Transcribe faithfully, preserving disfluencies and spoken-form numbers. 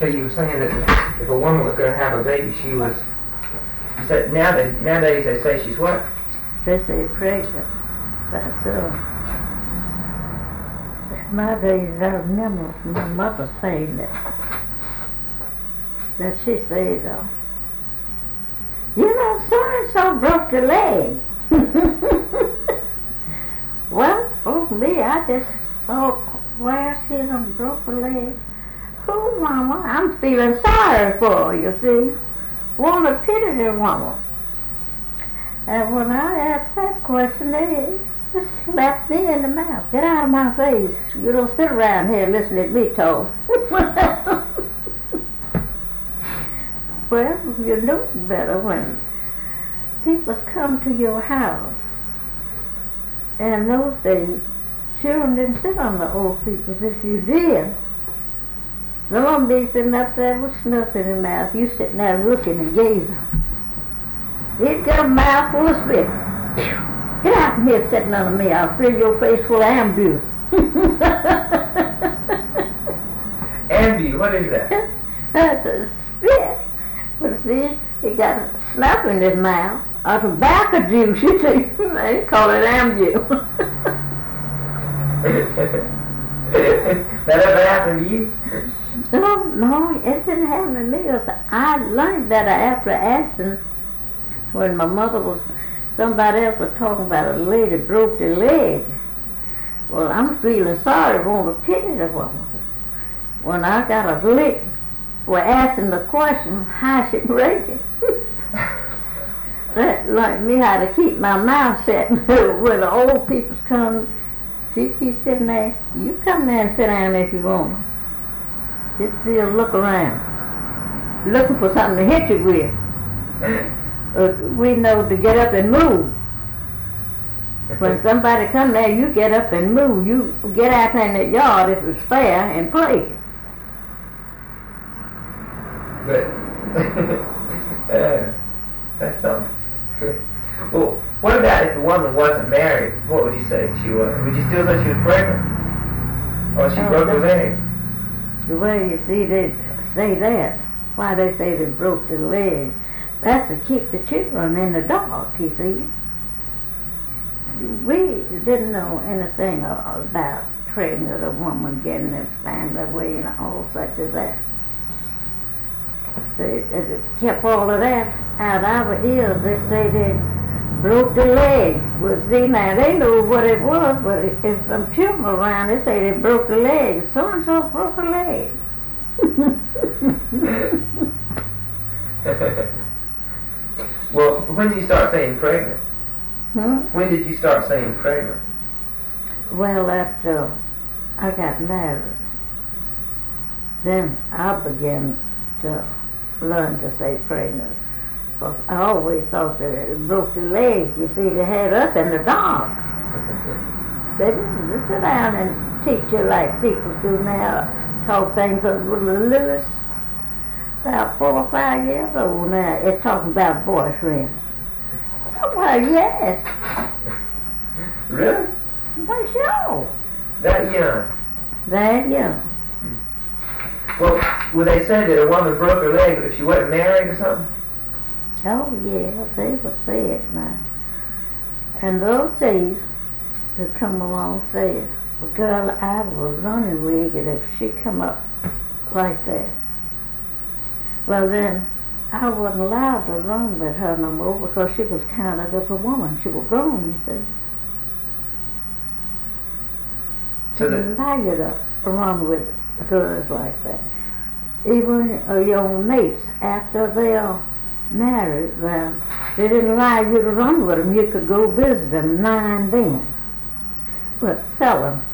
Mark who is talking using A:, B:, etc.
A: So you were saying that if a woman was going to have a baby, she was. You said now they, nowadays they say she's what?
B: They say pregnant. But uh, nowadays I remember my mother saying that. That she said, uh, you know, so-and-so broke the leg. Well, for me, I just thought, well, she done broke her leg. Oh, Mama, I'm feeling sorry for her, you see. Want to pity the woman. And when I asked that question, they just slapped me in the mouth. Get out of my face. You don't sit around here listening to me talk. Well, you know better when people come to your house. And in those days, children didn't sit on the old people's. If you did, some of them be sitting up there with snuff in their mouth. You sitting there looking and gazing. He'd get a mouthful of spit. Get out from here sitting under me. I'll fill your face full of ambu.
A: Ambu, what is that?
B: That's a spit. But see, he got a snuff in his mouth. A tobacco juice, you see. They call it ambu.
A: That ever happened to you?
B: No, no, it didn't happen to me. I learned that after asking when my mother was, somebody else was talking about a lady broke their leg. Well, I'm feeling sorry, want to pity the woman. When I got a lick for asking the question, how she break it. That learned me how to keep my mouth shut. When the old people come, she'd be sitting there. You come there and sit down if you want. Just see her look around, looking for something to hit you with. Uh, we know to get up and move. When somebody come there, you get up and move. You get out there in the yard if it's fair and play.
A: But uh, that's something. Well, what about if the woman wasn't married? What would you say she was? Would you still say she was pregnant? Or she
B: Oh,
A: broke her leg?
B: The way you see they say that, why they say they broke the leg, that's to keep the children in the dark, you see. We didn't know anything about pregnant a woman getting a family away and all such as that. They, they kept all of that out of our ears. They say they broke the leg. Well, see, now they knew what it was, but if, if some children around, they say they broke the leg. So-and-so broke a leg.
A: Well, when did you start saying pregnant?
B: Hmm?
A: When did you start saying pregnant?
B: Well, after I got married, then I began to learn to say pregnant. Because I always thought that it broke the leg. You see, they had us in the dark. They didn't sit down and teach you like people do now. Talk things over little Lewis. About four or five years old now. It's talking about boyfriends. Oh, well, yes.
A: Really?
B: Why, sure.
A: That young?
B: That young.
A: Well, would they say that a woman broke her leg if she wasn't married or something?
B: Oh, yeah, they would say it now. And those days, they come along and say, well, girl, I was running with it if she come up like that. Well, then, I wasn't allowed to run with her no more because she was counted as a woman. She was grown, you see.
A: So
B: They
A: that,
B: didn't allow you to run with girls like that. Even uh, your mates, after they're married, well, they didn't allow you to run with them. You could go visit them now and then, but seldom.